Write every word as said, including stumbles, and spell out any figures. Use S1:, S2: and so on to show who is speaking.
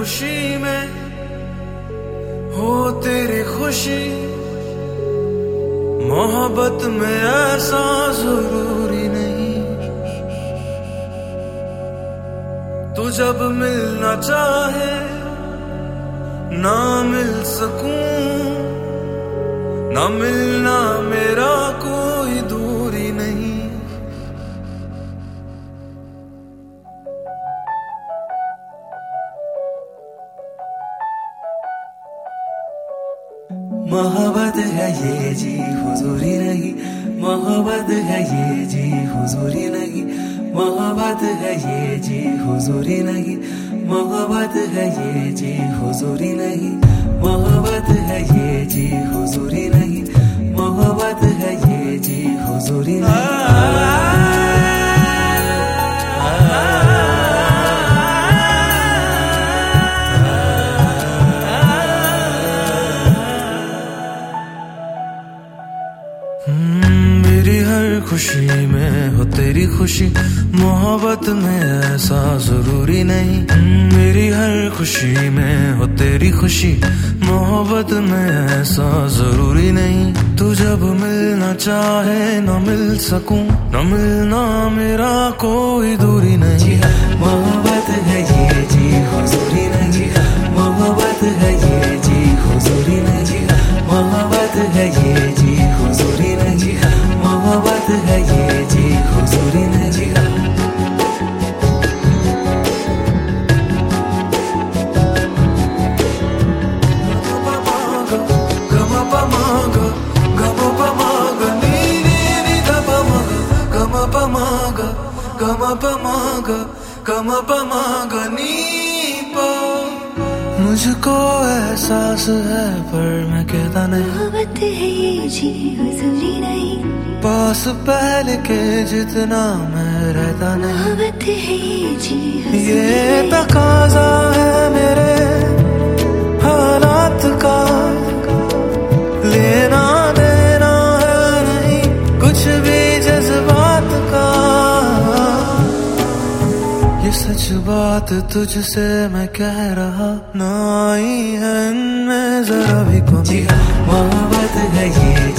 S1: खुशी में हो तेरी खुशी, मोहब्बत में ऐसा जरूरी नहीं। तू जब मिलना चाहे ना मिल सकूं, ना मिलना मेरा कोई दूरी नहीं।
S2: मोहब्बत है ये जी हुजूरी नहीं, मोहब्बत है ये जी हुजूरी नहीं, मोहब्बत है ये जी हुजूरी नहीं, मोहब्बत है ये जी हुजूरी नहीं, मोहब्बत है ये जी हुजूरी नहीं, मोहब्बत है ये जी हुजूरी नहीं।
S1: मेरी हर खुशी में हो तेरी खुशी, मोहब्बत में ऐसा जरूरी नहीं। मेरी हर खुशी में हो तेरी खुशी, मोहब्बत में ऐसा जरूरी नहीं। तू जब मिलना चाहे ना मिल सकूं, ना मिलना मेरा कोई दूरी नहीं।
S2: मोहब्बत है ये जी हुजूरी नहीं, मोहब्बत है ये जी हुजूरी नहीं, मोहब्बत है ये जी हुजूरी नहीं, मोहब्बत है ये जी हुजूरी नहीं।
S1: मुझको एहसास है पर मैं कहता नहीं,
S3: मोहब्बत है ये जी हुजूरी नहीं।
S1: पास पहले के जितना मैं रहता नहीं,
S3: मोहब्बत है ये जी हुजूरी
S1: ये तकाजा है मेरे हालात का। लेना देना है नहीं कुछ भी जज्बात का। ये सच बात तुझसे मैं कह रहा, ना आई है इनमें जरा भी कमी।
S2: मोहब्बत है ये